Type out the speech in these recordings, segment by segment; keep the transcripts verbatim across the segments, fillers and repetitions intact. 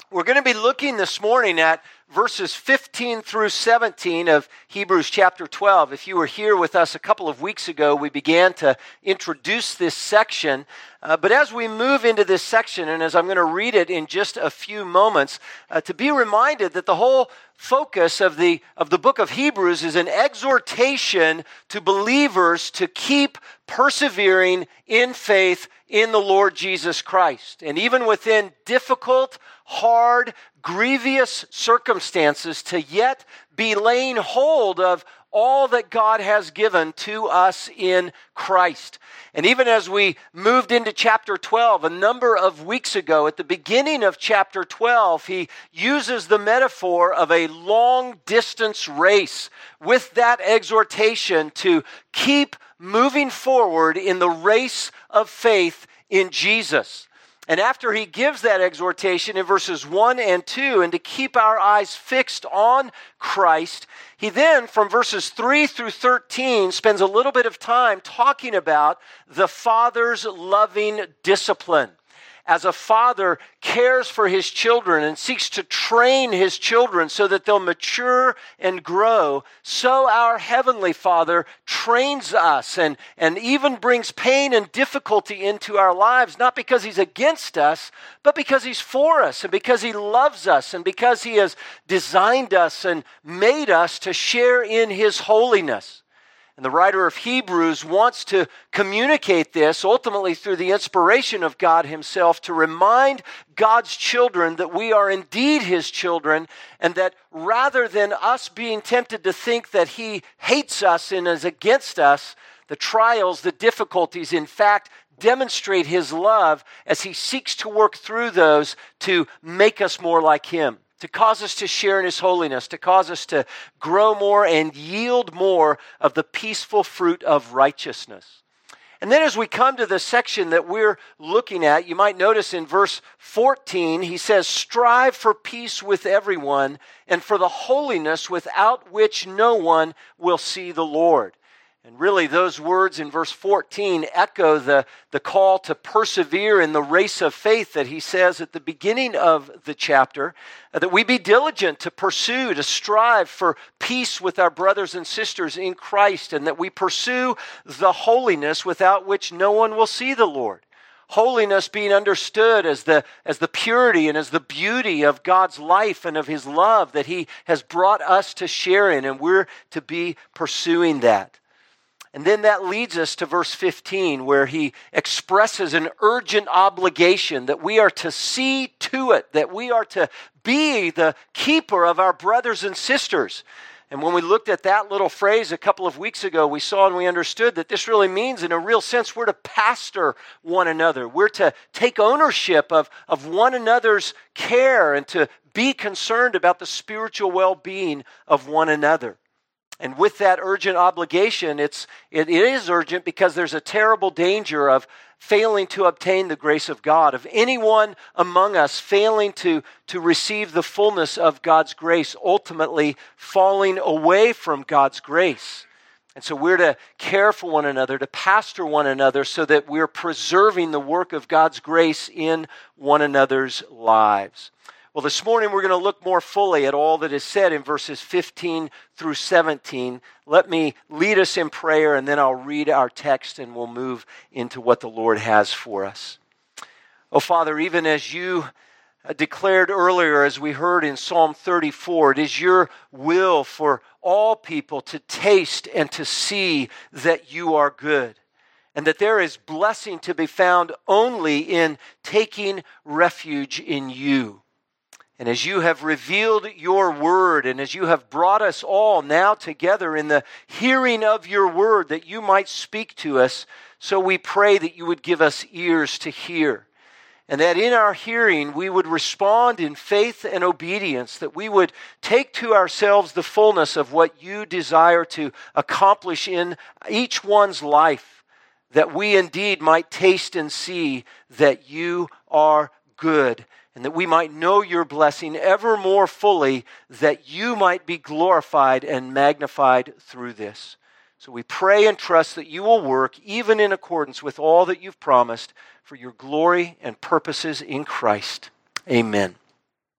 We're going to be looking this morning at verses fifteen through seventeen of Hebrews chapter twelve. If you were here with us a couple of weeks ago, we began to introduce this section. Uh, but as we move into this section, and as I'm going to read it in just a few moments, uh, to be reminded that the whole focus of the of the book of Hebrews is an exhortation to believers to keep persevering in faith in the Lord Jesus Christ. And even within difficult, hard, grievous circumstances, to yet be laying hold of all that God has given to us in Christ. And even as we moved into chapter twelve, a number of weeks ago, at the beginning of chapter twelve, he uses the metaphor of a long-distance race with that exhortation to keep moving forward in the race of faith in Jesus. And after he gives that exhortation in verses one and two, and to keep our eyes fixed on Christ, he then, from verses three through thirteen, spends a little bit of time talking about the Father's loving discipline. As a father cares for his children and seeks to train his children so that they'll mature and grow, so our Heavenly Father trains us and, and even brings pain and difficulty into our lives, not because He's against us, but because He's for us and because He loves us and because He has designed us and made us to share in His holiness. And the writer of Hebrews wants to communicate this ultimately through the inspiration of God Himself to remind God's children that we are indeed His children, and that rather than us being tempted to think that He hates us and is against us, the trials, the difficulties, in fact, demonstrate His love as He seeks to work through those to make us more like Him, to cause us to share in His holiness, to cause us to grow more and yield more of the peaceful fruit of righteousness. And then as we come to the section that we're looking at, you might notice in verse fourteen, he says, "Strive for peace with everyone and for the holiness without which no one will see the Lord." And really those words in verse fourteen echo the, the call to persevere in the race of faith that he says at the beginning of the chapter, uh, that we be diligent to pursue, to strive for peace with our brothers and sisters in Christ, and that we pursue the holiness without which no one will see the Lord. Holiness being understood as the, as the purity and as the beauty of God's life and of His love that He has brought us to share in, and we're to be pursuing that. And then that leads us to verse fifteen, where he expresses an urgent obligation that we are to see to it, that we are to be the keeper of our brothers and sisters. And when we looked at that little phrase a couple of weeks ago, we saw and we understood that this really means, in a real sense, we're to pastor one another. We're to take ownership of, of one another's care and to be concerned about the spiritual well-being of one another. And with that urgent obligation, it's, it, it is urgent because there's a terrible danger of failing to obtain the grace of God, of anyone among us failing to, to receive the fullness of God's grace, ultimately falling away from God's grace. And so we're to care for one another, to pastor one another, so that we're preserving the work of God's grace in one another's lives. Well, this morning we're going to look more fully at all that is said in verses fifteen through seventeen. Let me lead us in prayer, and then I'll read our text and we'll move into what the Lord has for us. Oh, Father, even as you declared earlier, as we heard in Psalm thirty-four, it is your will for all people to taste and to see that you are good, and that there is blessing to be found only in taking refuge in you. And as you have revealed your word, and as you have brought us all now together in the hearing of your word, that you might speak to us, so we pray that you would give us ears to hear. And that in our hearing we would respond in faith and obedience, that we would take to ourselves the fullness of what you desire to accomplish in each one's life, that we indeed might taste and see that you are good, and that we might know your blessing ever more fully, that you might be glorified and magnified through this. So we pray and trust that you will work, even in accordance with all that you've promised, for your glory and purposes in Christ. Amen.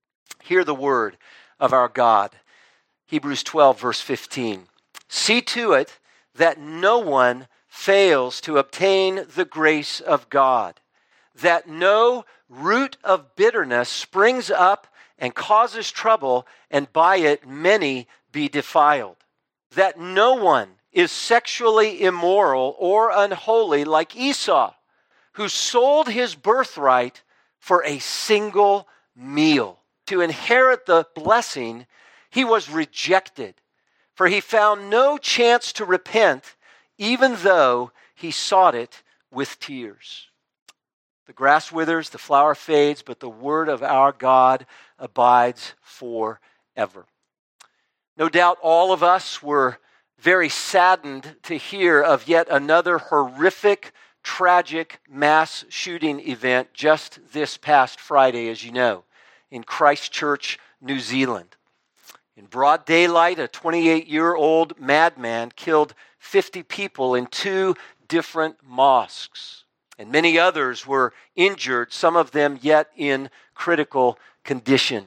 Hear the word of our God. Hebrews twelve, verse fifteen. See to it that no one fails to obtain the grace of God, that no root of bitterness springs up and causes trouble, and by it many be defiled. That no one is sexually immoral or unholy like Esau, who sold his birthright for a single meal. To inherit the blessing, he was rejected, for he found no chance to repent, even though he sought it with tears. The grass withers, the flower fades, but the word of our God abides forever. No doubt all of us were very saddened to hear of yet another horrific, tragic mass shooting event just this past Friday, as you know, in Christchurch, New Zealand. In broad daylight, a twenty-eight-year-old madman killed fifty people in two different mosques, and many others were injured, some of them yet in critical condition.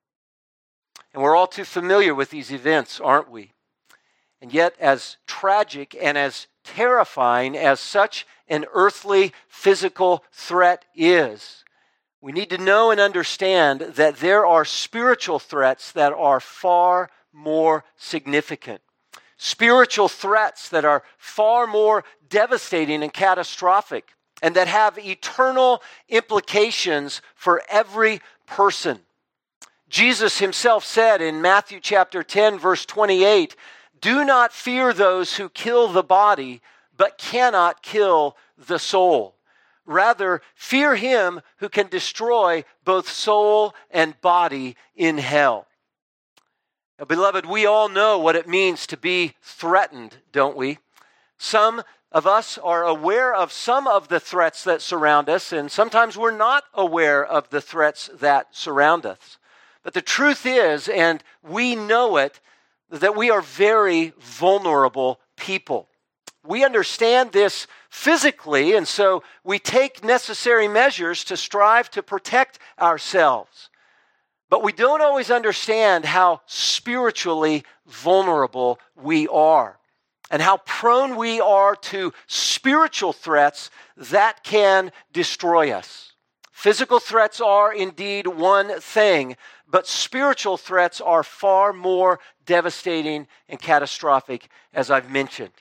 And we're all too familiar with these events, aren't we? And yet, as tragic and as terrifying as such an earthly physical threat is, we need to know and understand that there are spiritual threats that are far more significant. Spiritual threats that are far more devastating and catastrophic, and that have eternal implications for every person. Jesus himself said in Matthew chapter ten, verse twenty-eight, "Do not fear those who kill the body, but cannot kill the soul. Rather, fear him who can destroy both soul and body in hell." Now, beloved, we all know what it means to be threatened, don't we? Some of us are aware of some of the threats that surround us, and sometimes we're not aware of the threats that surround us. But the truth is, and we know it, that we are very vulnerable people. We understand this physically, and so we take necessary measures to strive to protect ourselves. But we don't always understand how spiritually vulnerable we are, and how prone we are to spiritual threats that can destroy us. Physical threats are indeed one thing, but spiritual threats are far more devastating and catastrophic, as I've mentioned.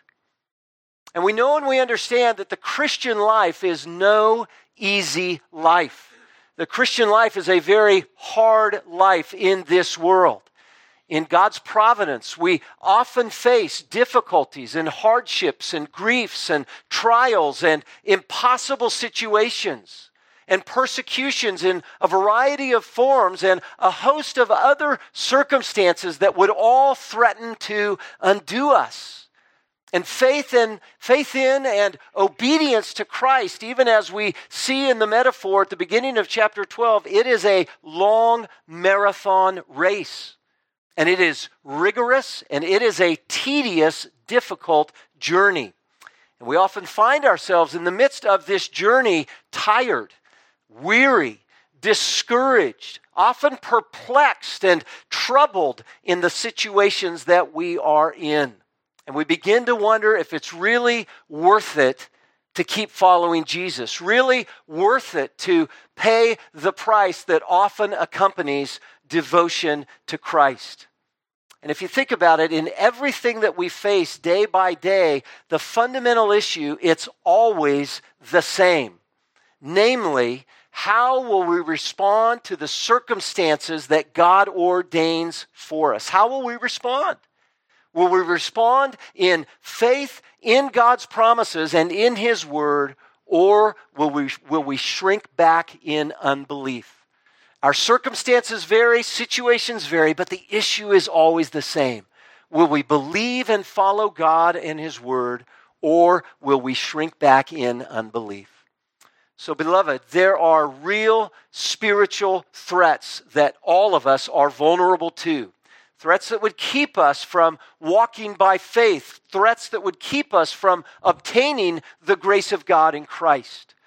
And we know and we understand that the Christian life is no easy life. The Christian life is a very hard life in this world. In God's providence, we often face difficulties and hardships and griefs and trials and impossible situations and persecutions in a variety of forms and a host of other circumstances that would all threaten to undo us. And faith in, faith in and obedience to Christ, even as we see in the metaphor at the beginning of chapter twelve, it is a long marathon race. And it is rigorous, and it is a tedious, difficult journey. And we often find ourselves in the midst of this journey tired, weary, discouraged, often perplexed and troubled in the situations that we are in. And we begin to wonder if it's really worth it to keep following Jesus, really worth it to pay the price that often accompanies devotion to Christ. And if you think about it, in everything that we face day by day, the fundamental issue, it's always the same. Namely, how will we respond to the circumstances that God ordains for us? How will we respond? Will we respond in faith in God's promises and in His Word, or will we, will we shrink back in unbelief? Our circumstances vary, situations vary, but the issue is always the same. Will we believe and follow God and His Word, or will we shrink back in unbelief? So, beloved, there are real spiritual threats that all of us are vulnerable to. Threats that would keep us from walking by faith. Threats that would keep us from obtaining the grace of God in Christ.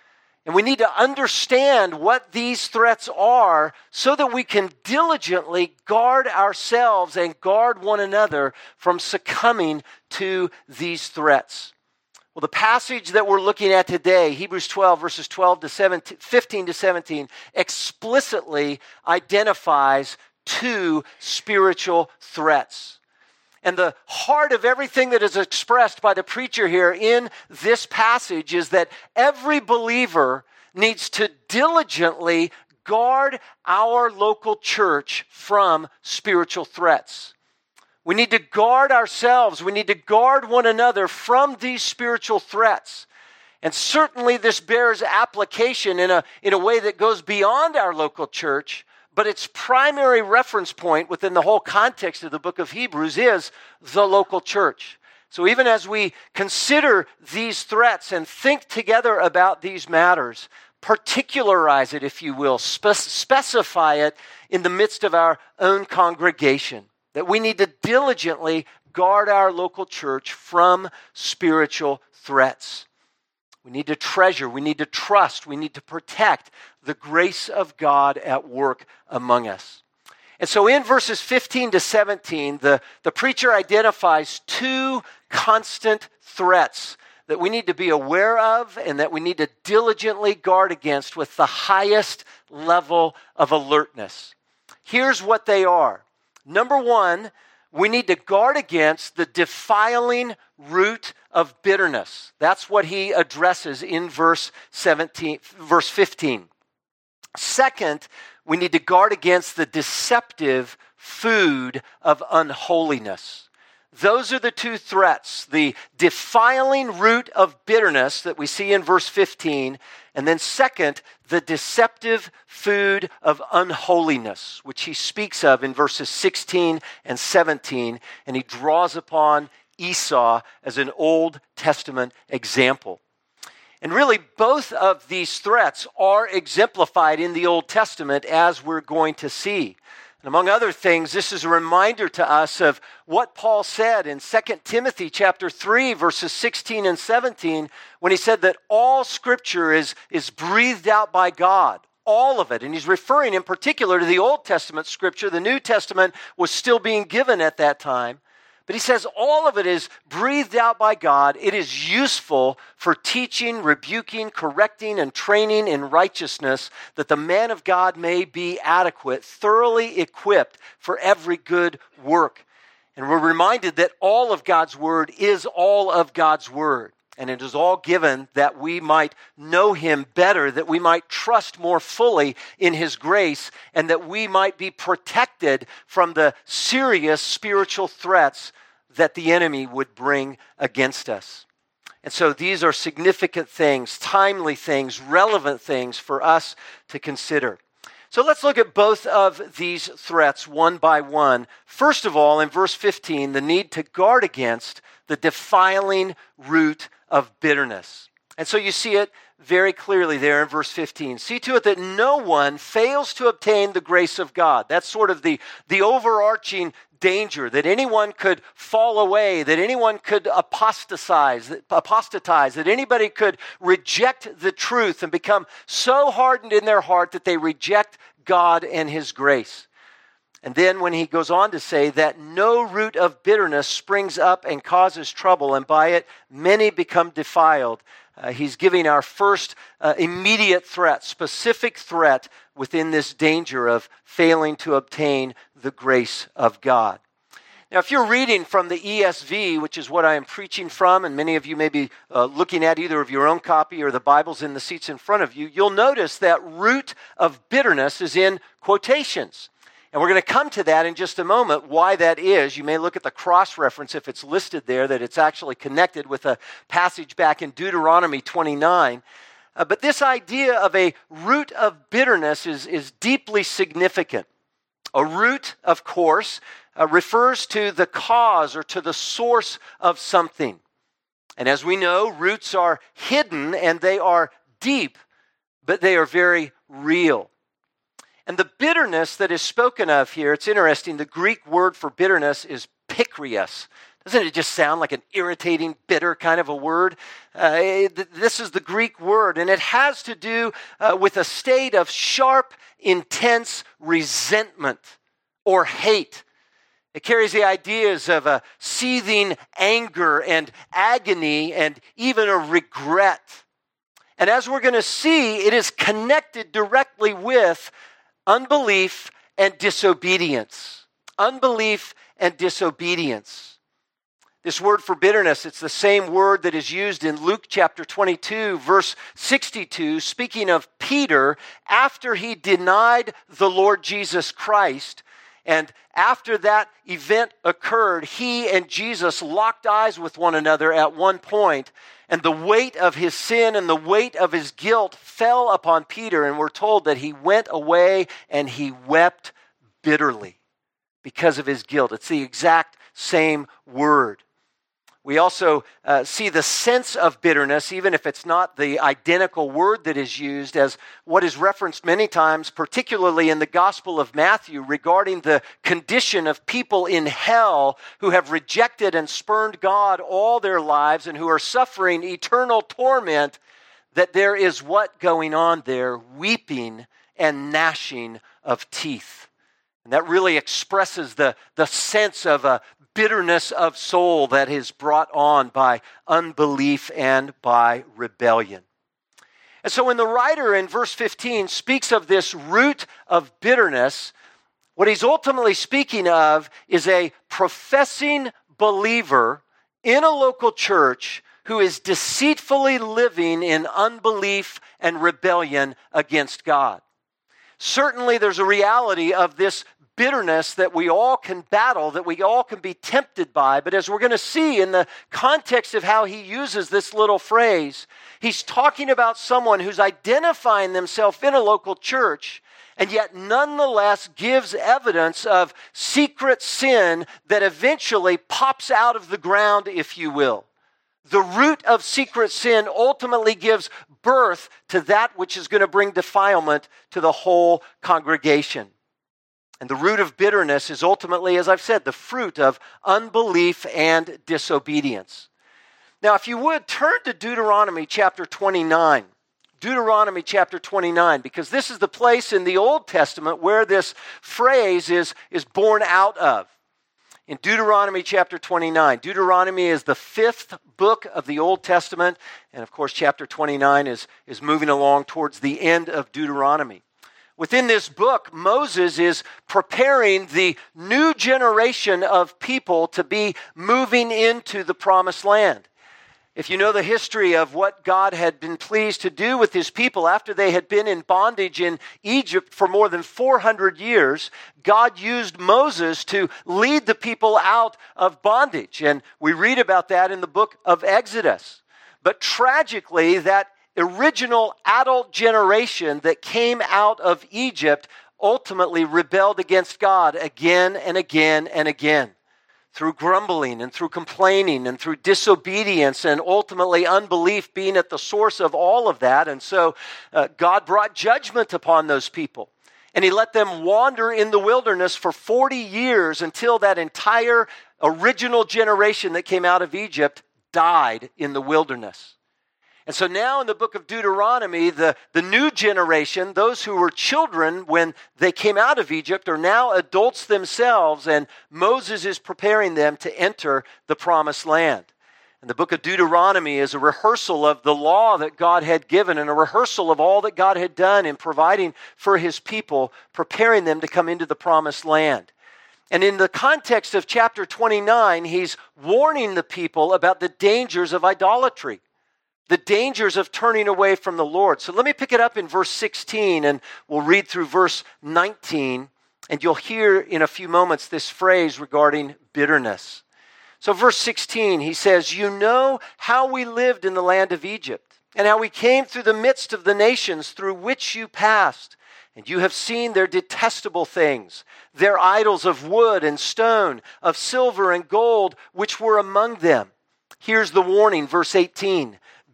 And we need to understand what these threats are so that we can diligently guard ourselves and guard one another from succumbing to these threats. Well, the passage that we're looking at today, Hebrews twelve, verses twelve to seventeen, fifteen to seventeen, explicitly identifies two spiritual threats. And the heart of everything that is expressed by the preacher here in this passage is that every believer needs to diligently guard our local church from spiritual threats. We need to guard ourselves. We need to guard one another from these spiritual threats. And certainly this bears application in a, in a way that goes beyond our local church, but its primary reference point within the whole context of the book of Hebrews is the local church. So even as we consider these threats and think together about these matters, particularize it, if you will, spe- specify it in the midst of our own congregation, that we need to diligently guard our local church from spiritual threats. We need to treasure, we need to trust, we need to protect the grace of God at work among us. And so in verses fifteen to seventeen, the, the preacher identifies two constant threats that we need to be aware of and that we need to diligently guard against with the highest level of alertness. Here's what they are. Number one, we need to guard against the defiling root of bitterness. That's what he addresses in verse seventeen, verse fifteen. Second, we need to guard against the deceptive food of unholiness. Those are the two threats, the defiling root of bitterness that we see in verse fifteen, and then second, the deceptive food of unholiness, which he speaks of in verses sixteen and seventeen, and he draws upon Esau as an Old Testament example. And really, both of these threats are exemplified in the Old Testament, as we're going to see. And among other things, this is a reminder to us of what Paul said in Second Timothy chapter three, verses sixteen and seventeen, when he said that all Scripture is, is breathed out by God, all of it. And he's referring in particular to the Old Testament Scripture. The New Testament was still being given at that time. But he says all of it is breathed out by God. It is useful for teaching, rebuking, correcting, and training in righteousness, that the man of God may be adequate, thoroughly equipped for every good work. And we're reminded that all of God's word is all of God's word. And it is all given that we might know him better, that we might trust more fully in his grace, and that we might be protected from the serious spiritual threats that the enemy would bring against us. And so these are significant things, timely things, relevant things for us to consider. So let's look at both of these threats one by one. First of all, in verse fifteen, the need to guard against the defiling root of bitterness. And so you see it very clearly there in verse fifteen. See to it that no one fails to obtain the grace of God. That's sort of the, the overarching danger, that anyone could fall away, that anyone could apostatize, apostatize, that anybody could reject the truth and become so hardened in their heart that they reject God and his grace. And then when he goes on to say that no root of bitterness springs up and causes trouble, and by it many become defiled, uh, he's giving our first uh, immediate threat, specific threat within this danger of failing to obtain the grace of God. Now, if you're reading from the E S V, which is what I am preaching from, and many of you may be uh, looking at either of your own copy or the Bibles in the seats in front of you, you'll notice that root of bitterness is in quotations. And we're going to come to that in just a moment, why that is. You may look at the cross-reference if it's listed there, that it's actually connected with a passage back in Deuteronomy twenty-nine. Uh, but this idea of a root of bitterness is, is deeply significant. A root, of course, uh, refers to the cause or to the source of something. And as we know, roots are hidden and they are deep, but they are very real. And the bitterness that is spoken of here, it's interesting, the Greek word for bitterness is pikrios. Doesn't it just sound like an irritating, bitter kind of a word? Uh, this is the Greek word, and it has to do uh, with a state of sharp, intense resentment or hate. It carries the ideas of a seething anger and agony and even a regret. And as we're going to see, it is connected directly with unbelief and disobedience. Unbelief and disobedience. This word for bitterness, it's the same word that is used in Luke chapter twenty-two, verse sixty-two, speaking of Peter after he denied the Lord Jesus Christ. And after that event occurred, he and Jesus locked eyes with one another at one point, and the weight of his sin and the weight of his guilt fell upon Peter, and we're told that he went away and he wept bitterly because of his guilt. It's the exact same word. We also uh, see the sense of bitterness, even if it's not the identical word that is used, as what is referenced many times, particularly in the Gospel of Matthew, regarding the condition of people in hell who have rejected and spurned God all their lives and who are suffering eternal torment, that there is what going on there? Weeping and gnashing of teeth. And that really expresses the, the sense of a bitterness of soul that is brought on by unbelief and by rebellion. And so when the writer in verse fifteen speaks of this root of bitterness, what he's ultimately speaking of is a professing believer in a local church who is deceitfully living in unbelief and rebellion against God. Certainly there's a reality of this bitterness that we all can battle, that we all can be tempted by. But as we're going to see in the context of how he uses this little phrase, he's talking about someone who's identifying themselves in a local church and yet nonetheless gives evidence of secret sin that eventually pops out of the ground, if you will. The root of secret sin ultimately gives birth to that which is going to bring defilement to the whole congregation. And the root of bitterness is ultimately, as I've said, the fruit of unbelief and disobedience. Now, if you would, turn to Deuteronomy chapter twenty-nine. Deuteronomy chapter twenty-nine, because this is the place in the Old Testament where this phrase is, is born out of. In Deuteronomy chapter twenty-nine. Deuteronomy is the fifth book of the Old Testament, and of course chapter twenty-nine is, is moving along towards the end of Deuteronomy. Within this book, Moses is preparing the new generation of people to be moving into the promised land. If you know the history of what God had been pleased to do with his people after they had been in bondage in Egypt for more than four hundred years, God used Moses to lead the people out of bondage. And we read about that in the book of Exodus. But tragically, that original adult generation that came out of Egypt ultimately rebelled against God again and again and again through grumbling and through complaining and through disobedience and ultimately unbelief being at the source of all of that. And so uh, God brought judgment upon those people. And he let them wander in the wilderness for forty years until that entire original generation that came out of Egypt died in the wilderness. And so now in the book of Deuteronomy, the, the new generation, those who were children when they came out of Egypt, are now adults themselves, and Moses is preparing them to enter the promised land. And the book of Deuteronomy is a rehearsal of the law that God had given and a rehearsal of all that God had done in providing for his people, preparing them to come into the promised land. And in the context of chapter twenty-nine, he's warning the people about the dangers of idolatry. The dangers of turning away from the Lord. So let me pick it up in verse sixteen, and we'll read through verse nineteen, and you'll hear in a few moments this phrase regarding bitterness. So verse sixteen, he says, "You know how we lived in the land of Egypt, and how we came through the midst of the nations through which you passed. And you have seen their detestable things, their idols of wood and stone, of silver and gold, which were among them." Here's the warning, verse eighteen.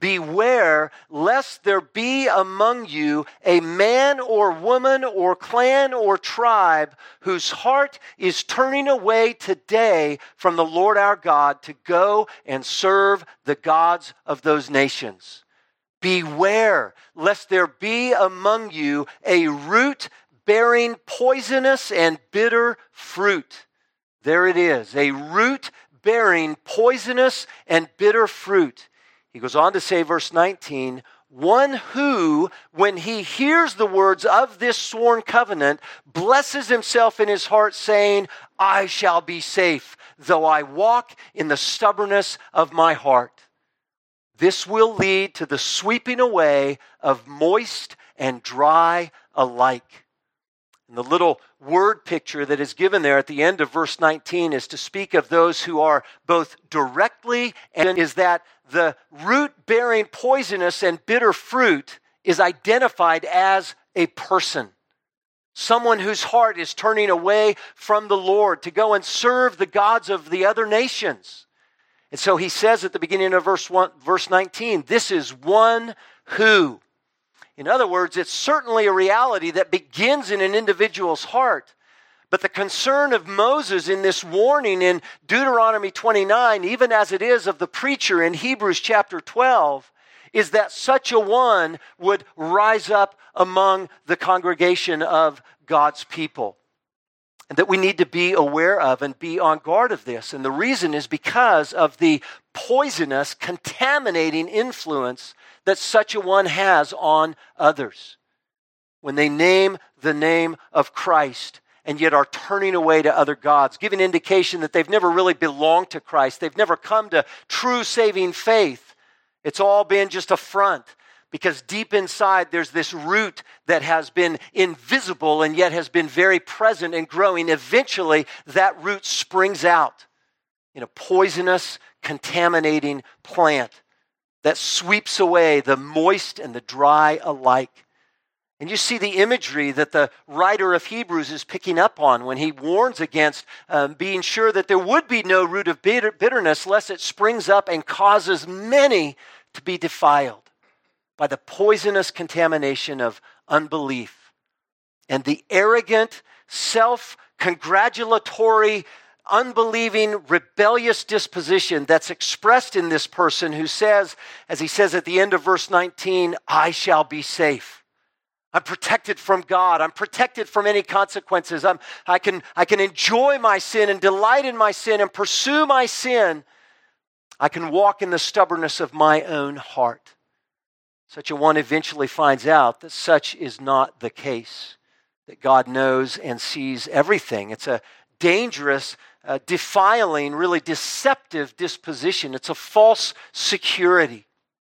beware lest there be among you a man or woman or clan or tribe whose heart is turning away today from the Lord our God to go and serve the gods of those nations. Beware lest there be among you a root bearing poisonous and bitter fruit. There it is, a root bearing poisonous and bitter fruit. He goes on to say, verse nineteen, one who, when he hears the words of this sworn covenant, blesses himself in his heart, saying, I shall be safe, though I walk in the stubbornness of my heart. This will lead to the sweeping away of moist and dry alike. And the little word picture that is given there at the end of verse nineteen is to speak of those who are both directly, and is that the root-bearing poisonous and bitter fruit is identified as a person. Someone whose heart is turning away from the Lord to go and serve the gods of the other nations. And so he says at the beginning of verse one, verse nineteen, this is one who. In other words, it's certainly a reality that begins in an individual's heart. But the concern of Moses in this warning in Deuteronomy twenty-nine, even as it is of the preacher in Hebrews chapter twelve, is that such a one would rise up among the congregation of God's people. And that we need to be aware of and be on guard of this. And the reason is because of the poisonous, contaminating influence that such a one has on others. When they name the name of Christ and yet are turning away to other gods, giving indication that they've never really belonged to Christ. They've never come to true saving faith. It's all been just a front. Because deep inside, there's this root that has been invisible and yet has been very present and growing. Eventually, that root springs out in a poisonous, contaminating plant that sweeps away the moist and the dry alike. And you see the imagery that the writer of Hebrews is picking up on when he warns against um, being sure that there would be no root of bitter, bitterness lest it springs up and causes many to be defiled by the poisonous contamination of unbelief and the arrogant, self-congratulatory, unbelieving, rebellious disposition that's expressed in this person who says, as he says at the end of verse nineteen, I shall be safe. I'm protected from God. I'm protected from any consequences. I'm, I can, I can enjoy my sin and delight in my sin and pursue my sin. I can walk in the stubbornness of my own heart. Such a one eventually finds out that such is not the case, that God knows and sees everything. It's a dangerous, uh, defiling, really deceptive disposition. It's a false security.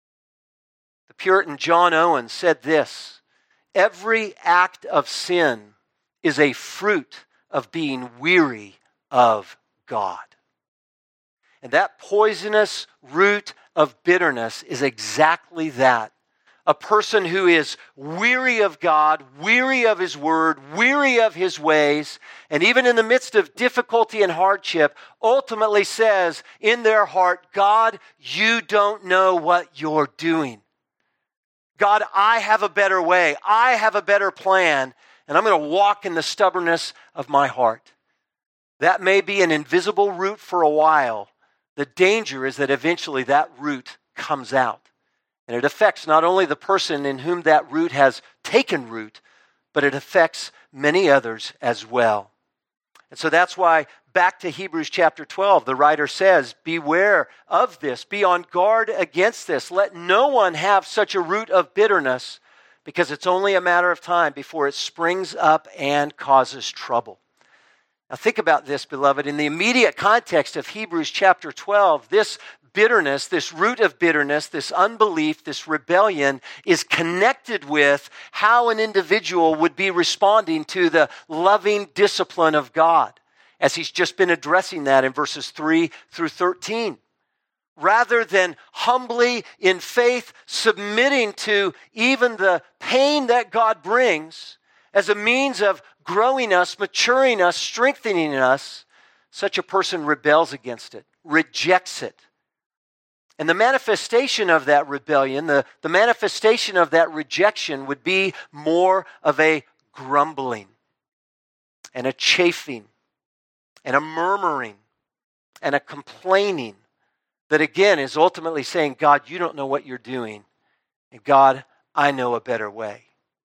The Puritan John Owen said this, every act of sin is a fruit of being weary of God. And that poisonous root of bitterness is exactly that. A person who is weary of God, weary of His Word, weary of His ways, and even in the midst of difficulty and hardship, ultimately says in their heart, God, you don't know what you're doing. God, I have a better way. I have a better plan, and I'm going to walk in the stubbornness of my heart. That may be an invisible root for a while. The danger is that eventually that root comes out. And it affects not only the person in whom that root has taken root, but it affects many others as well. And so that's why back to Hebrews chapter twelve, the writer says, beware of this, be on guard against this. Let no one have such a root of bitterness, because it's only a matter of time before it springs up and causes trouble. Now think about this, beloved. In the immediate context of Hebrews chapter twelve, this bitterness, this root of bitterness, this unbelief, this rebellion is connected with how an individual would be responding to the loving discipline of God, as he's just been addressing that in verses three through thirteen. Rather than humbly in faith submitting to even the pain that God brings as a means of growing us, maturing us, strengthening us, such a person rebels against it, rejects it. And the manifestation of that rebellion, the, the manifestation of that rejection would be more of a grumbling and a chafing and a murmuring and a complaining that again is ultimately saying, God, you don't know what you're doing. And God, I know a better way.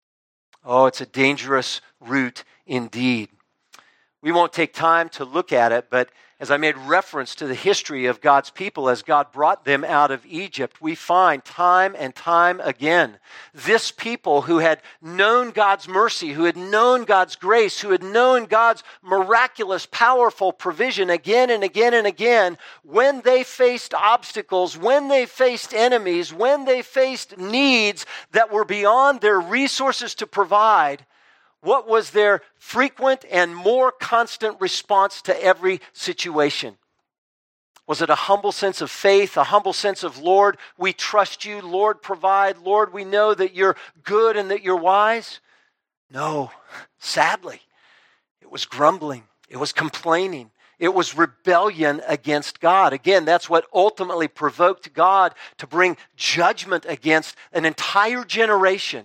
Oh, it's a dangerous route indeed. We won't take time to look at it, but as I made reference to the history of God's people as God brought them out of Egypt, we find time and time again, this people who had known God's mercy, who had known God's grace, who had known God's miraculous, powerful provision again and again and again, when they faced obstacles, when they faced enemies, when they faced needs that were beyond their resources to provide, what was their frequent and more constant response to every situation? Was it a humble sense of faith, a humble sense of, Lord, we trust you, Lord, provide, Lord, we know that you're good and that you're wise? No, sadly, it was grumbling, it was complaining, it was rebellion against God. Again, that's what ultimately provoked God to bring judgment against an entire generation,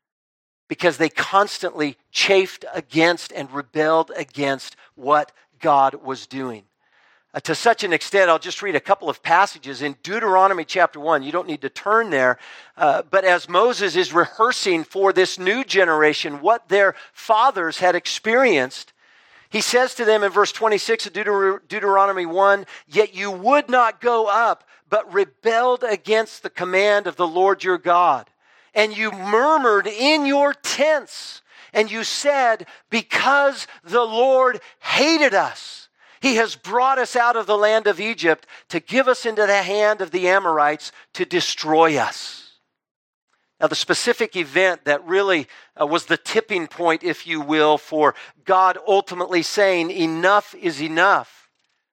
because they constantly chafed against and rebelled against what God was doing. Uh, to such an extent, I'll just read a couple of passages in Deuteronomy chapter one. You don't need to turn there. Uh, but as Moses is rehearsing for this new generation what their fathers had experienced, he says to them in verse twenty-six of Deuter- Deuteronomy one, "Yet you would not go up, but rebelled against the command of the Lord your God. And you murmured in your tents, and you said, because the Lord hated us, he has brought us out of the land of Egypt to give us into the hand of the Amorites to destroy us." Now, the specific event that really uh, was the tipping point, if you will, for God ultimately saying enough is enough,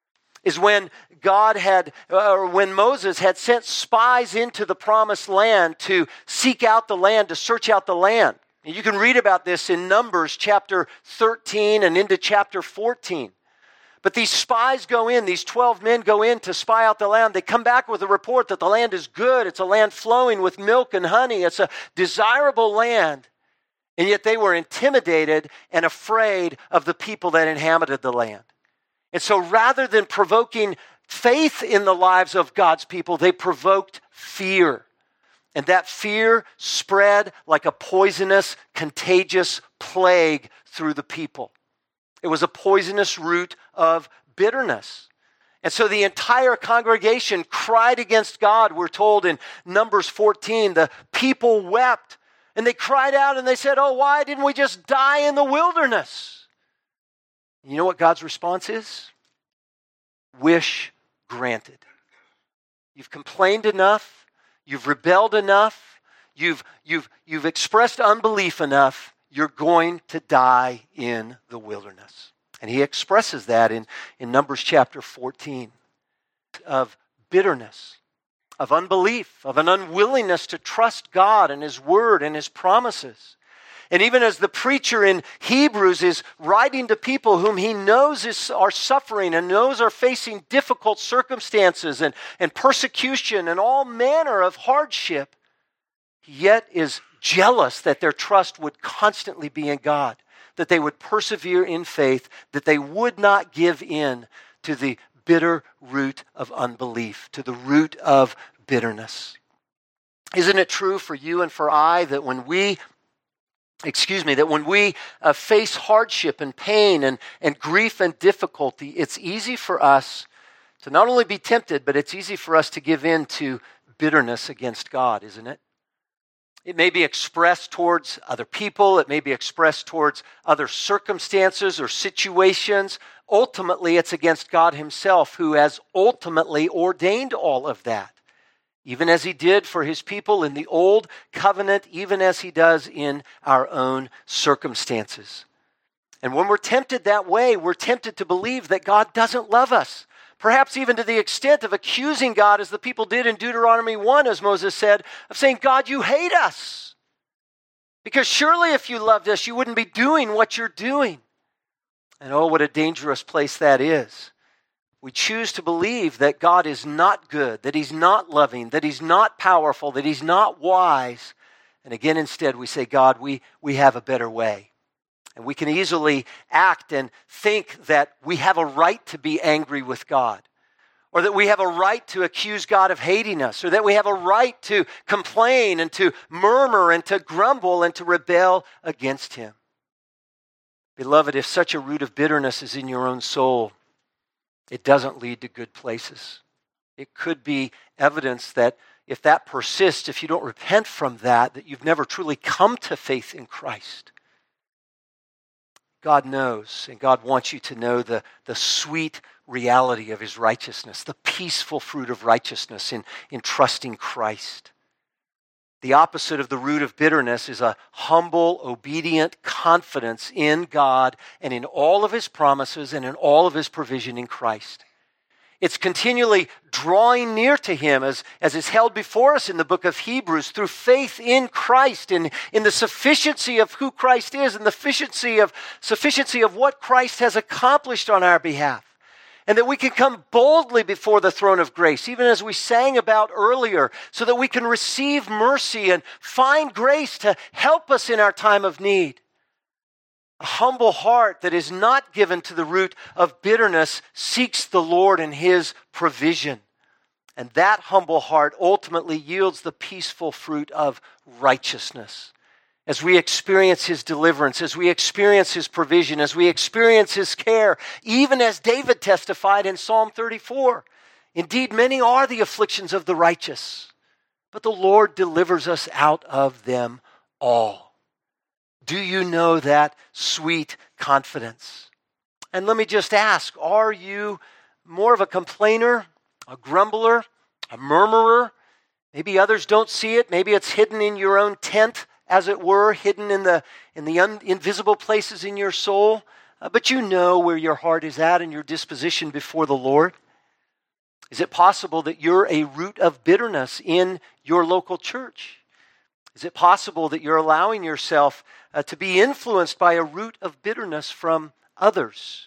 is when God had, or when Moses had sent spies into the promised land to seek out the land, to search out the land. And you can read about this in Numbers chapter thirteen and into chapter fourteen. But these spies go in, these twelve men go in to spy out the land. They come back with a report that the land is good. It's a land flowing with milk and honey. It's a desirable land. And yet they were intimidated and afraid of the people that inhabited the land. And so rather than provoking faith in the lives of God's people, they provoked fear. And that fear spread like a poisonous, contagious plague through the people. It was a poisonous root of bitterness. And so the entire congregation cried against God. We're told in Numbers fourteen, the people wept. And they cried out and they said, "Oh, why didn't we just die in the wilderness?" You know what God's response is? Wish granted. You've complained enough. You've rebelled enough. You've, you've, you've expressed unbelief enough. You're going to die in the wilderness. And he expresses that in, in Numbers chapter fourteen, of bitterness, of unbelief, of an unwillingness to trust God and his word and his promises. And even as the preacher in Hebrews is writing to people whom he knows is, are suffering and knows are facing difficult circumstances and, and persecution and all manner of hardship, he yet is jealous that their trust would constantly be in God, that they would persevere in faith, that they would not give in to the bitter root of unbelief, to the root of bitterness. Isn't it true for you and for I that when we Excuse me, that when we uh, face hardship and pain and, and grief and difficulty, it's easy for us to not only be tempted, but it's easy for us to give in to bitterness against God, isn't it? It may be expressed towards other people. It may be expressed towards other circumstances or situations. Ultimately, it's against God himself, who has ultimately ordained all of that, even as he did for his people in the old covenant, even as he does in our own circumstances. And when we're tempted that way, we're tempted to believe that God doesn't love us. Perhaps even to the extent of accusing God, as the people did in Deuteronomy one, as Moses said, of saying, "God, you hate us. Because surely if you loved us, you wouldn't be doing what you're doing." And oh, what a dangerous place that is. We choose to believe that God is not good, that He's not loving, that He's not powerful, that He's not wise. And again, instead, we say, God, we, we have a better way. And we can easily act and think that we have a right to be angry with God, or that we have a right to accuse God of hating us, or that we have a right to complain and to murmur and to grumble and to rebel against Him. Beloved, if such a root of bitterness is in your own soul, it doesn't lead to good places. It could be evidence that if that persists, if you don't repent from that, that you've never truly come to faith in Christ. God knows, and God wants you to know the, the sweet reality of His righteousness, the peaceful fruit of righteousness in, in trusting Christ. The opposite of the root of bitterness is a humble, obedient confidence in God and in all of His promises and in all of His provision in Christ. It's continually drawing near to Him as, as is held before us in the book of Hebrews through faith in Christ and in the sufficiency of who Christ is and the sufficiency of, sufficiency of what Christ has accomplished on our behalf. And that we can come boldly before the throne of grace, even as we sang about earlier, so that we can receive mercy and find grace to help us in our time of need. A humble heart that is not given to the root of bitterness seeks the Lord and His provision. And that humble heart ultimately yields the peaceful fruit of righteousness. As we experience His deliverance, as we experience His provision, as we experience His care, even as David testified in Psalm thirty-four. Indeed, many are the afflictions of the righteous, but the Lord delivers us out of them all. Do you know that sweet confidence? And let me just ask, are you more of a complainer, a grumbler, a murmurer? Maybe others don't see it. Maybe it's hidden in your own tent, as it were, hidden in the in the un, invisible places in your soul. Uh, but you know where your heart is at and your disposition before the Lord. Is it possible that you're a root of bitterness in your local church? Is it possible that you're allowing yourself uh, to be influenced by a root of bitterness from others?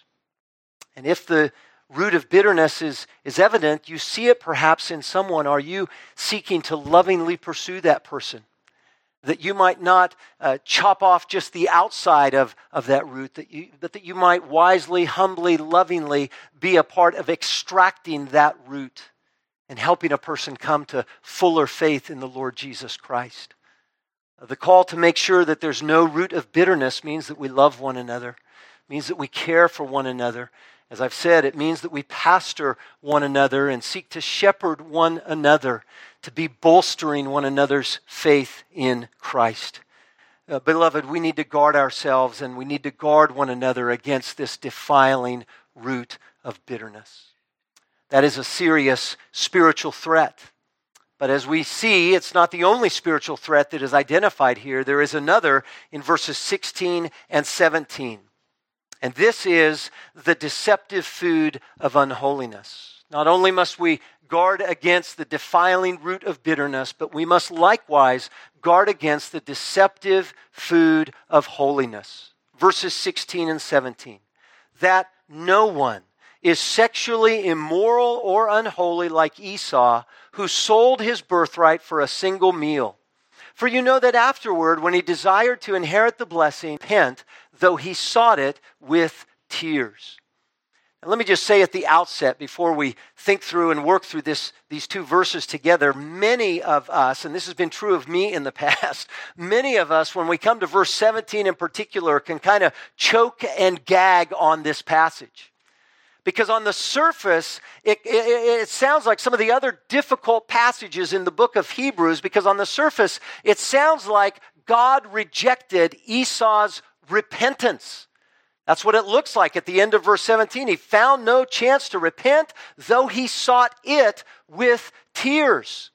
And if the root of bitterness is, is evident, you see it perhaps in someone. Are you seeking to lovingly pursue that person? That you might not uh, chop off just the outside of, of that root, that you, but that you might wisely, humbly, lovingly be a part of extracting that root and helping a person come to fuller faith in the Lord Jesus Christ. The call to make sure that there's no root of bitterness means that we love one another, means that we care for one another. As I've said, it means that we pastor one another and seek to shepherd one another, to be bolstering one another's faith in Christ. Uh, beloved, we need to guard ourselves and we need to guard one another against this defiling root of bitterness. That is a serious spiritual threat. But as we see, it's not the only spiritual threat that is identified here. There is another in verses sixteen and seventeen. And this is the deceptive food of unholiness. Not only must we guard against the defiling root of bitterness, but we must likewise guard against the deceptive food of holiness. Verses sixteen and seventeen. That no one is sexually immoral or unholy like Esau, who sold his birthright for a single meal. For you know that afterward, when he desired to inherit the blessing, repent, though he sought it with tears. And let me just say at the outset, before we think through and work through this, these two verses together, many of us, and this has been true of me in the past, many of us, when we come to verse seventeen in particular, can kind of choke and gag on this passage. Because on the surface, it, it, it sounds like some of the other difficult passages in the book of Hebrews, because on the surface, it sounds like God rejected Esau's repentance. That's what it looks like at the end of verse seventeen. He found no chance to repent, though he sought it with tears.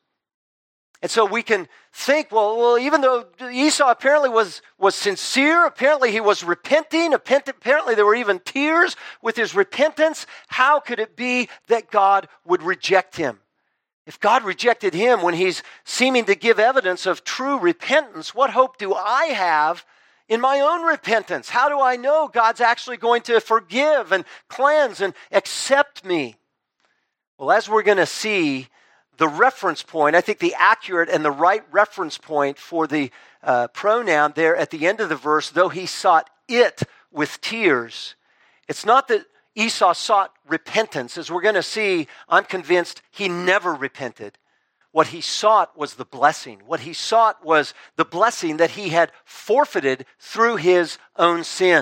And so we can think, well, well, even though Esau apparently was, was sincere, apparently he was repenting, apparently there were even tears with his repentance, how could it be that God would reject him? If God rejected him when he's seeming to give evidence of true repentance, what hope do I have in my own repentance? How do I know God's actually going to forgive and cleanse and accept me? Well, as we're going to see, the reference point, I think the accurate and the right reference point for the uh, pronoun there at the end of the verse, though he sought it with tears, it's not that Esau sought repentance. As we're going to see, I'm convinced he never repented. What he sought was the blessing. What he sought was the blessing that he had forfeited through his own sin.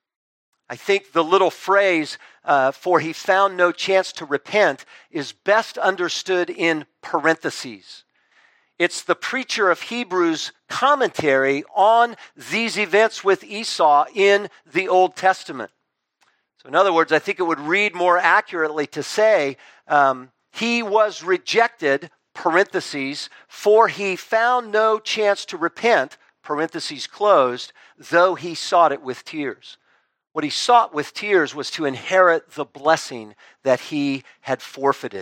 I think the little phrase, uh, for he found no chance to repent, is best understood in parentheses. It's the preacher of Hebrews' commentary on these events with Esau in the Old Testament. So in other words, I think it would read more accurately to say, um, he was rejected, parentheses, for he found no chance to repent, parentheses closed, though he sought it with tears. What he sought with tears was to inherit the blessing that he had forfeited.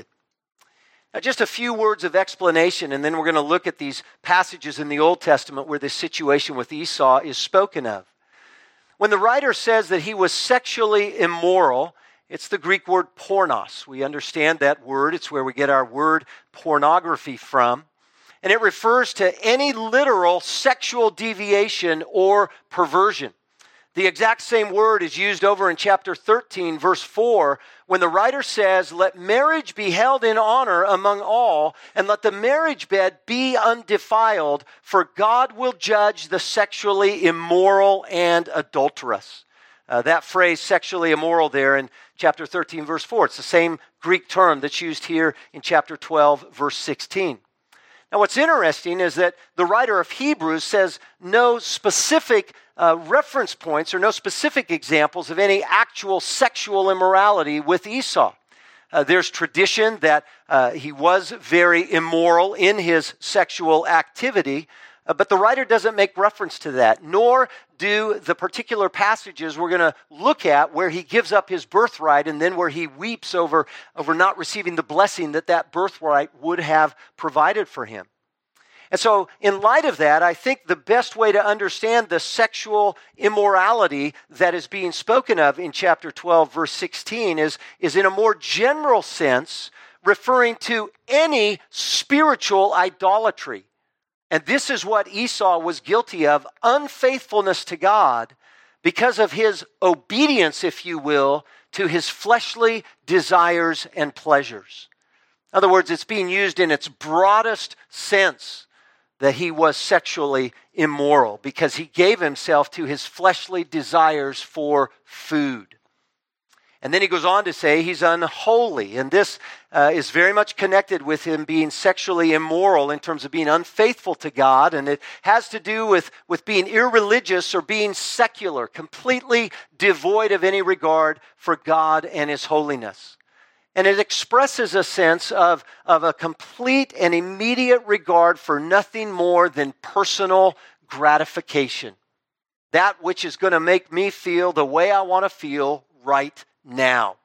Now, just a few words of explanation, and then we're going to look at these passages in the Old Testament where this situation with Esau is spoken of. When the writer says that he was sexually immoral, it's the Greek word pornos. We understand that word. It's where we get our word pornography from. And it refers to any literal sexual deviation or perversion. The exact same word is used over in chapter thirteen, verse four, when the writer says, "Let marriage be held in honor among all, and let the marriage bed be undefiled, for God will judge the sexually immoral and adulterous." Uh, that phrase, sexually immoral, there in chapter thirteen, verse four, it's the same Greek term that's used here in chapter twelve, verse sixteen. Now, what's interesting is that the writer of Hebrews says no specific uh, reference points or no specific examples of any actual sexual immorality with Esau. Uh, there's tradition that uh, he was very immoral in his sexual activity, uh, but the writer doesn't make reference to that, nor do the particular passages we're going to look at where he gives up his birthright and then where he weeps over, over not receiving the blessing that that birthright would have provided for him. And so in light of that, I think the best way to understand the sexual immorality that is being spoken of in chapter twelve, verse sixteen, is, is in a more general sense referring to any spiritual idolatry. And this is what Esau was guilty of, unfaithfulness to God, because of his obedience, if you will, to his fleshly desires and pleasures. In other words, it's being used in its broadest sense that he was sexually immoral because he gave himself to his fleshly desires for food. And then he goes on to say he's unholy. And this uh, is very much connected with him being sexually immoral in terms of being unfaithful to God. And it has to do with, with being irreligious or being secular, completely devoid of any regard for God and his holiness. And it expresses a sense of, of a complete and immediate regard for nothing more than personal gratification. That which is going to make me feel the way I want to feel right now.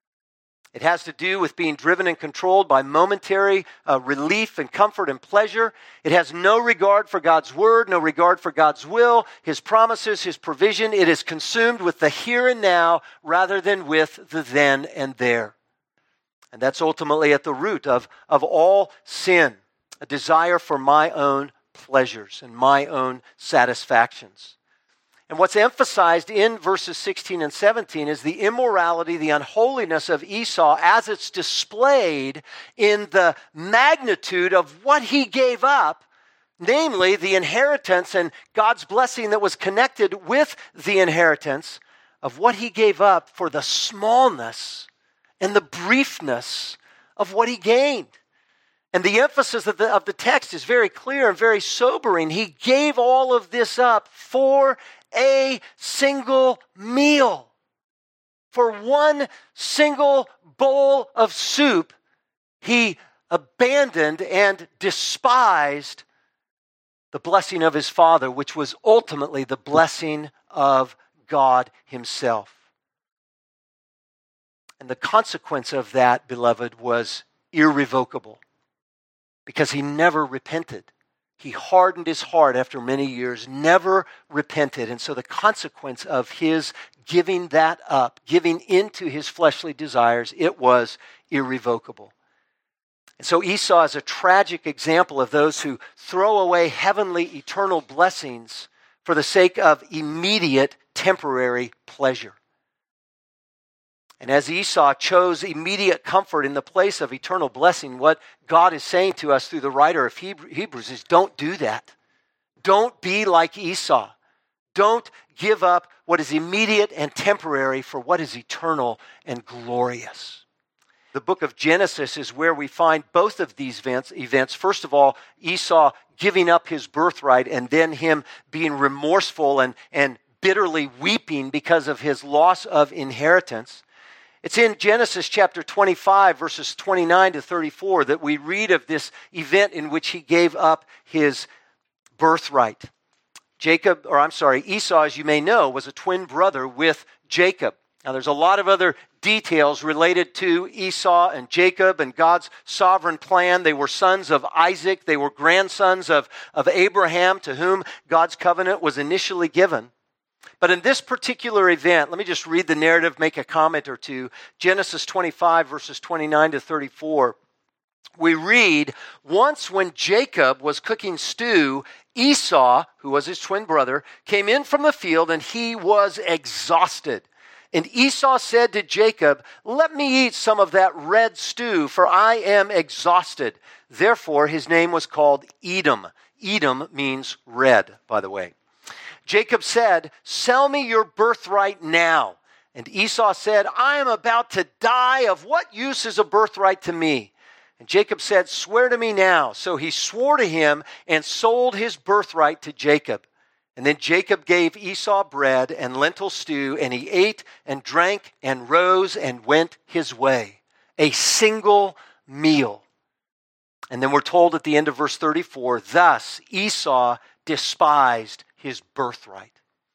It has to do with being driven and controlled by momentary uh, relief and comfort and pleasure. It has no regard for God's word, no regard for God's will, his promises, his provision. It is consumed with the here and now rather than with the then and there. And that's ultimately at the root of, of all sin, a desire for my own pleasures and my own satisfactions. And what's emphasized in verses sixteen and seventeen is the immorality, the unholiness of Esau as it's displayed in the magnitude of what he gave up, namely the inheritance and God's blessing that was connected with the inheritance of what he gave up for the smallness and the briefness of what he gained. And the emphasis of the, of the text is very clear and very sobering. He gave all of this up for a single meal. For one single bowl of soup, he abandoned and despised the blessing of his father, which was ultimately the blessing of God himself. And the consequence of that, beloved, was irrevocable because he never repented. He hardened his heart after many years, never repented. And so the consequence of his giving that up, giving into his fleshly desires, it was irrevocable. And so Esau is a tragic example of those who throw away heavenly, eternal blessings for the sake of immediate, temporary pleasure. And as Esau chose immediate comfort in the place of eternal blessing, what God is saying to us through the writer of Hebrews is don't do that. Don't be like Esau. Don't give up what is immediate and temporary for what is eternal and glorious. The book of Genesis is where we find both of these events. events. First of all, Esau giving up his birthright, and then him being remorseful and, and bitterly weeping because of his loss of inheritance. It's in Genesis chapter twenty-five, verses twenty-nine to thirty-four, that we read of this event in which he gave up his birthright. Jacob, or I'm sorry, Esau, as you may know, was a twin brother with Jacob. Now, there's a lot of other details related to Esau and Jacob and God's sovereign plan. They were sons of Isaac. They were grandsons of, of Abraham, to whom God's covenant was initially given. But in this particular event, let me just read the narrative, make a comment or two. Genesis twenty-five, verses twenty-nine to thirty-four. We read, once when Jacob was cooking stew, Esau, who was his twin brother, came in from the field, and he was exhausted. And Esau said to Jacob, let me eat some of that red stew, for I am exhausted. Therefore, his name was called Edom. Edom means red, by the way. Jacob said, sell me your birthright now. And Esau said, I am about to die. Of what use is a birthright to me? And Jacob said, swear to me now. So he swore to him and sold his birthright to Jacob. And then Jacob gave Esau bread and lentil stew, and he ate and drank and rose and went his way. A single meal. And then we're told at the end of verse thirty-four, thus Esau despised his birthright.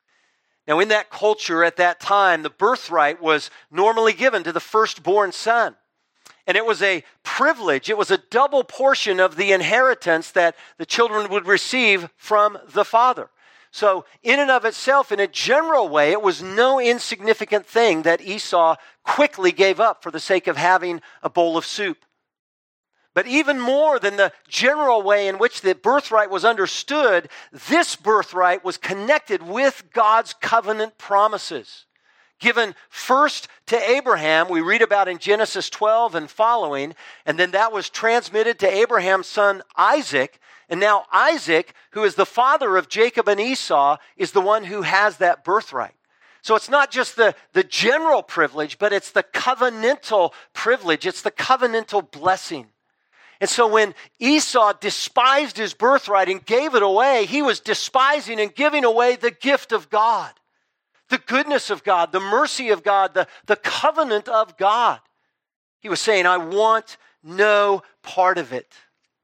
Now, in that culture at that time, the birthright was normally given to the firstborn son. And it was a privilege. It was a double portion of the inheritance that the children would receive from the father. So, in and of itself, in a general way, it was no insignificant thing that Esau quickly gave up for the sake of having a bowl of soup. But even more than the general way in which the birthright was understood, this birthright was connected with God's covenant promises. Given first to Abraham, we read about in Genesis twelve and following, and then that was transmitted to Abraham's son Isaac. And now Isaac, who is the father of Jacob and Esau, is the one who has that birthright. So it's not just the, the general privilege, but it's the covenantal privilege. It's the covenantal blessing. And so when Esau despised his birthright and gave it away, he was despising and giving away the gift of God, the goodness of God, the mercy of God, the, the covenant of God. He was saying, I want no part of it.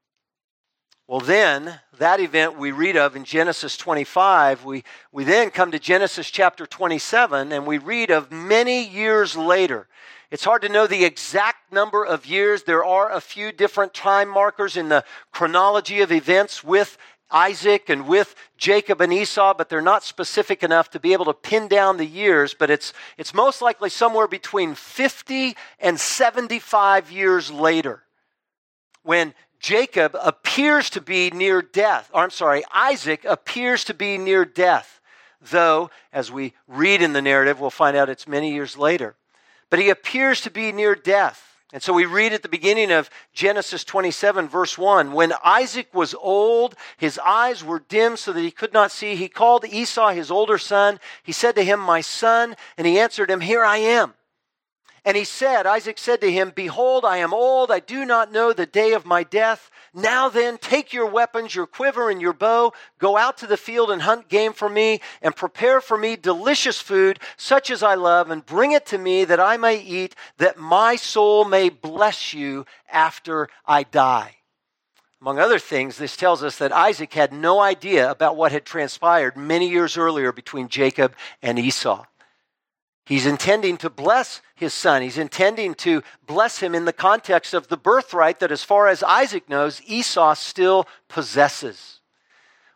Well, then, that event we read of in Genesis twenty-five, we, we then come to Genesis chapter twenty-seven, and we read of many years later. It's hard to know the exact number of years. There are a few different time markers in the chronology of events with Isaac and with Jacob and Esau, but they're not specific enough to be able to pin down the years. But it's, it's most likely somewhere between fifty and seventy-five years later, when Jacob appears to be near death. Or I'm sorry, Isaac appears to be near death. Though, as we read in the narrative, we'll find out it's many years later. But he appears to be near death. And so we read at the beginning of Genesis twenty-seven, verse one, when Isaac was old, his eyes were dim so that he could not see. He called Esau, his older son. He said to him, my son. And he answered him, here I am. And he said, Isaac said to him, behold, I am old. I do not know the day of my death. Now then, take your weapons, your quiver and your bow, go out to the field and hunt game for me, and prepare for me delicious food, such as I love, and bring it to me that I may eat, that my soul may bless you after I die. Among other things, this tells us that Isaac had no idea about what had transpired many years earlier between Jacob and Esau. He's intending to bless his son. He's intending to bless him in the context of the birthright that, as far as Isaac knows, Esau still possesses.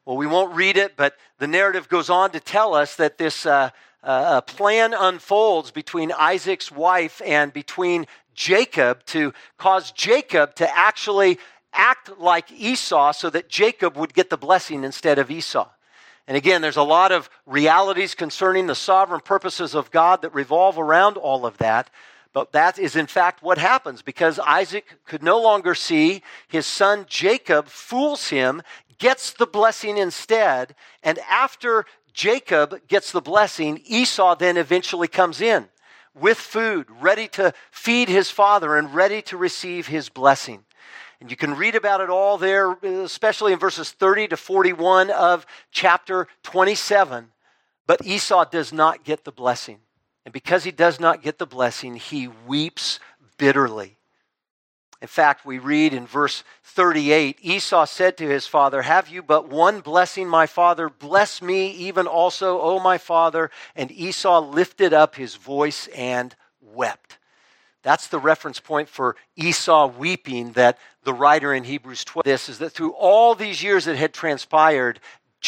Well, we won't read it, but the narrative goes on to tell us that this uh, uh, plan unfolds between Isaac's wife and between Jacob to cause Jacob to actually act like Esau so that Jacob would get the blessing instead of Esau. And again, there's a lot of realities concerning the sovereign purposes of God that revolve around all of that. But that is in fact what happens because Isaac could no longer see. His son Jacob fools him, gets the blessing instead. And after Jacob gets the blessing, Esau then eventually comes in with food, ready to feed his father and ready to receive his blessing. And you can read about it all there, especially in verses thirty to forty-one of chapter twenty-seven. But Esau does not get the blessing. And because he does not get the blessing, he weeps bitterly. In fact, we read in verse thirty-eight, Esau said to his father, "Have you but one blessing, my father? Bless me even also, O my father." And Esau lifted up his voice and wept. That's the reference point for Esau weeping that the writer in Hebrews twelve. This is that through all these years that had transpired,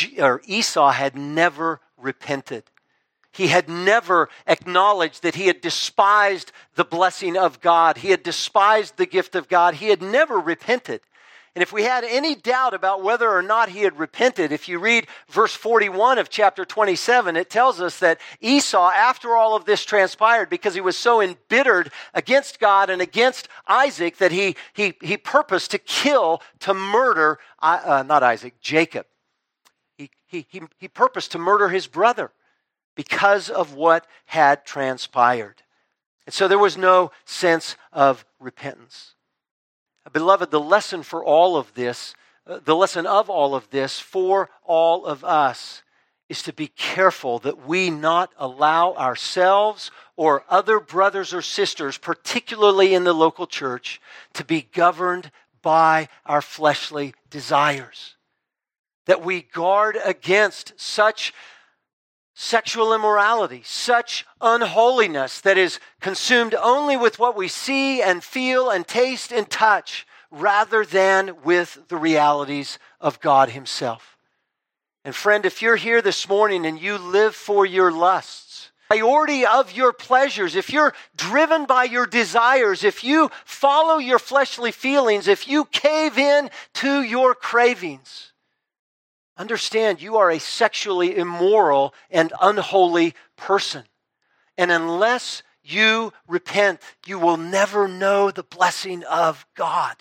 Esau had never repented. He had never acknowledged that he had despised the blessing of God. He had despised the gift of God. He had never repented. And if we had any doubt about whether or not he had repented, if you read verse forty-one of chapter twenty-seven, it tells us that Esau, after all of this transpired, because he was so embittered against God and against Isaac, that he he he purposed to kill, to murder, uh, not Isaac, Jacob. He, he, he, he purposed to murder his brother because of what had transpired. And so there was no sense of repentance. Beloved, the lesson for all of this, uh, the lesson of all of this for all of us is to be careful that we not allow ourselves or other brothers or sisters, particularly in the local church, to be governed by our fleshly desires. That we guard against such sexual immorality, such unholiness that is consumed only with what we see and feel and taste and touch, rather than with the realities of God Himself. And friend, if you're here this morning and you live for your lusts, priority of your pleasures, if you're driven by your desires, if you follow your fleshly feelings, if you cave in to your cravings, understand you are a sexually immoral and unholy person. And unless you repent, you will never know the blessing of God.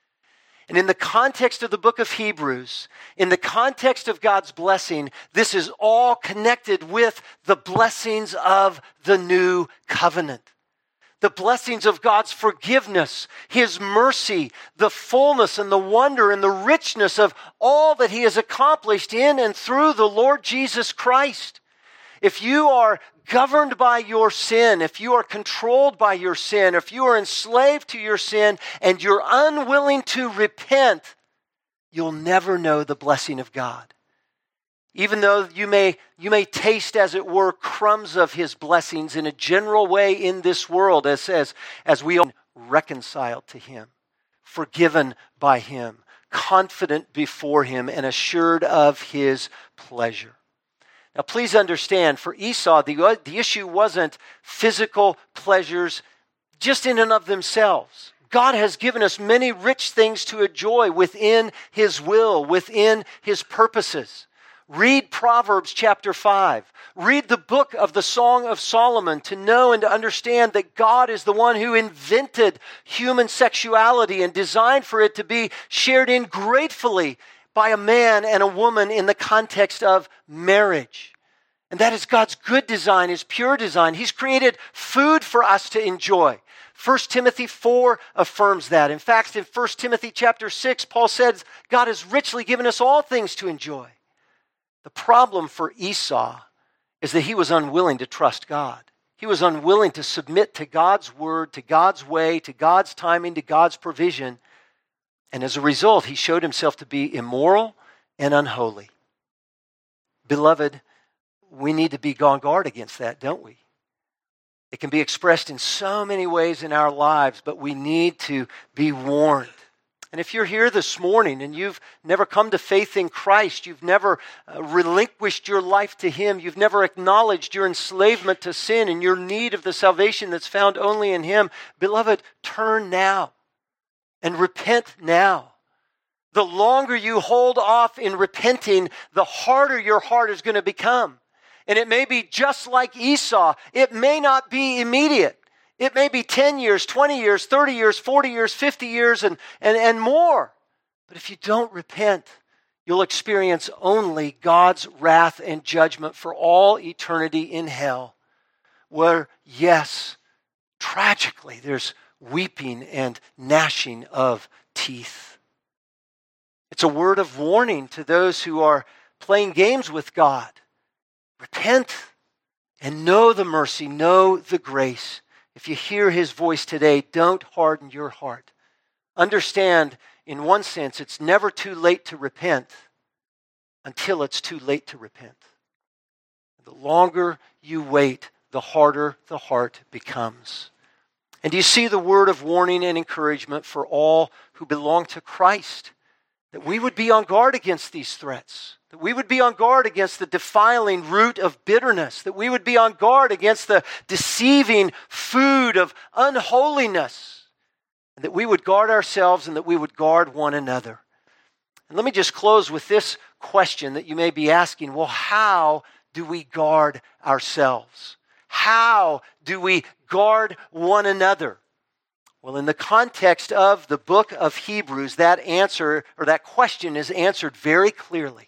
And in the context of the book of Hebrews, in the context of God's blessing, this is all connected with the blessings of the new covenant. The blessings of God's forgiveness, His mercy, the fullness and the wonder and the richness of all that He has accomplished in and through the Lord Jesus Christ. If you are governed by your sin, if you are controlled by your sin, if you are enslaved to your sin and you're unwilling to repent, you'll never know the blessing of God. Even though you may, you may taste, as it were, crumbs of His blessings in a general way in this world, as, as, as we are reconciled to Him, forgiven by Him, confident before Him, and assured of His pleasure. Now please understand, for Esau, the, the issue wasn't physical pleasures just in and of themselves. God has given us many rich things to enjoy within His will, within His purposes. Read Proverbs chapter five. Read the book of the Song of Solomon to know and to understand that God is the one who invented human sexuality and designed for it to be shared in gratefully by a man and a woman in the context of marriage. And that is God's good design, His pure design. He's created food for us to enjoy. First Timothy four affirms that. In fact, in First Timothy chapter six, Paul says, God has richly given us all things to enjoy. The problem for Esau is that he was unwilling to trust God. He was unwilling to submit to God's word, to God's way, to God's timing, to God's provision. And as a result, he showed himself to be immoral and unholy. Beloved, we need to be on guard against that, don't we? It can be expressed in so many ways in our lives, but we need to be warned. And if you're here this morning and you've never come to faith in Christ, you've never uh, relinquished your life to Him, you've never acknowledged your enslavement to sin and your need of the salvation that's found only in Him, beloved, turn now and repent now. The longer you hold off in repenting, the harder your heart is going to become. And it may be just like Esau. It may not be immediate. It may be ten years, twenty years, thirty years, forty years, fifty years, and, and, and more. But if you don't repent, you'll experience only God's wrath and judgment for all eternity in hell, where, yes, tragically, there's weeping and gnashing of teeth. It's a word of warning to those who are playing games with God. Repent and know the mercy, know the grace. If you hear His voice today, don't harden your heart. Understand, in one sense, it's never too late to repent until it's too late to repent. The longer you wait, the harder the heart becomes. And you see the word of warning and encouragement for all who belong to Christ, that we would be on guard against these threats. That we would be on guard against the defiling root of bitterness. That we would be on guard against the deceiving food of unholiness. And that we would guard ourselves and that we would guard one another. And let me just close with this question that you may be asking. Well, how do we guard ourselves? How do we guard one another? Well, in the context of the book of Hebrews, that answer or that question is answered very clearly.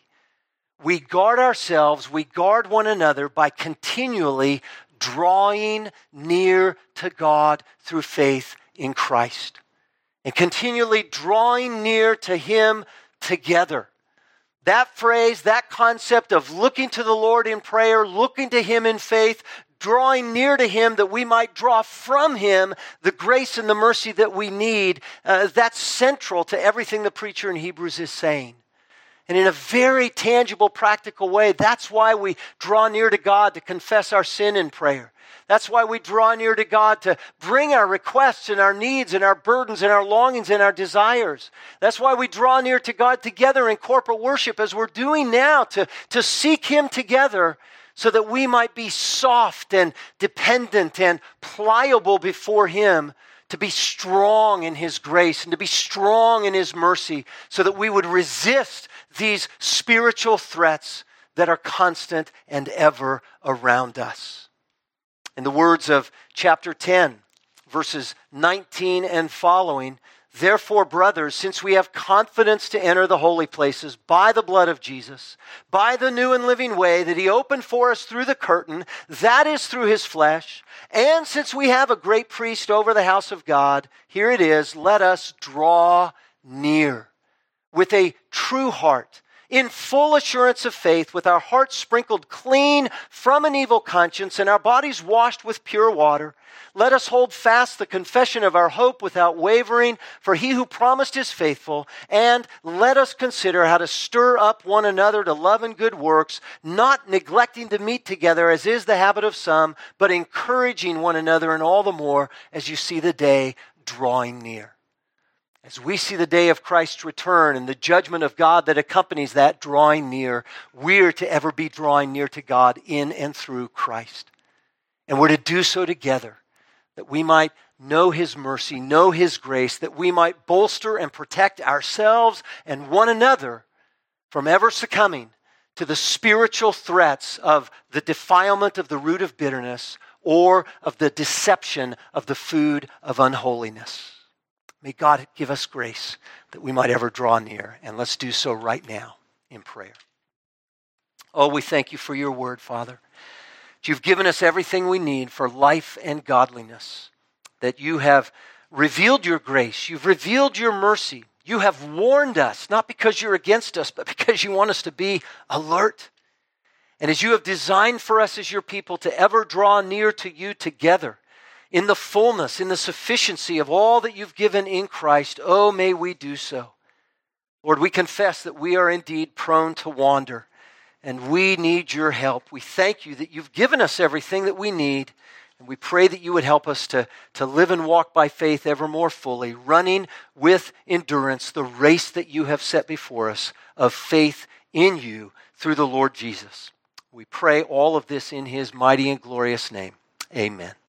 We guard ourselves, we guard one another by continually drawing near to God through faith in Christ. And continually drawing near to Him together. That phrase, that concept of looking to the Lord in prayer, looking to Him in faith, drawing near to Him that we might draw from Him the grace and the mercy that we need, uh, that's central to everything the preacher in Hebrews is saying. And in a very tangible, practical way, that's why we draw near to God to confess our sin in prayer. That's why we draw near to God to bring our requests and our needs and our burdens and our longings and our desires. That's why we draw near to God together in corporate worship as we're doing now, to, to seek Him together so that we might be soft and dependent and pliable before Him, to be strong in His grace and to be strong in His mercy so that we would resist these spiritual threats that are constant and ever around us. In the words of chapter ten, verses nineteen and following, therefore, brothers, since we have confidence to enter the holy places by the blood of Jesus, by the new and living way that He opened for us through the curtain, that is through His flesh, and since we have a great priest over the house of God, here it is, let us draw near with a true heart, in full assurance of faith, with our hearts sprinkled clean from an evil conscience and our bodies washed with pure water. Let us hold fast the confession of our hope without wavering, for He who promised is faithful. And let us consider how to stir up one another to love and good works, not neglecting to meet together as is the habit of some, but encouraging one another, and all the more as you see the day drawing near. As we see the day of Christ's return and the judgment of God that accompanies that drawing near, we're to ever be drawing near to God in and through Christ. And we're to do so together, that we might know His mercy, know His grace, that we might bolster and protect ourselves and one another from ever succumbing to the spiritual threats of the defilement of the root of bitterness or of the deception of the food of unholiness. May God give us grace that we might ever draw near. And let's do so right now in prayer. Oh, we thank You for Your word, Father. That You've given us everything we need for life and godliness. That You have revealed Your grace. You've revealed Your mercy. You have warned us, not because You're against us, but because You want us to be alert. And as You have designed for us as Your people to ever draw near to You together, in the fullness, in the sufficiency of all that You've given in Christ, oh, may we do so. Lord, we confess that we are indeed prone to wander, and we need Your help. We thank You that You've given us everything that we need, And we pray that you would help us to, to live and walk by faith ever more fully, running with endurance the race that you have set before us of faith in you through the Lord Jesus. We pray all of this in his mighty and glorious name. Amen.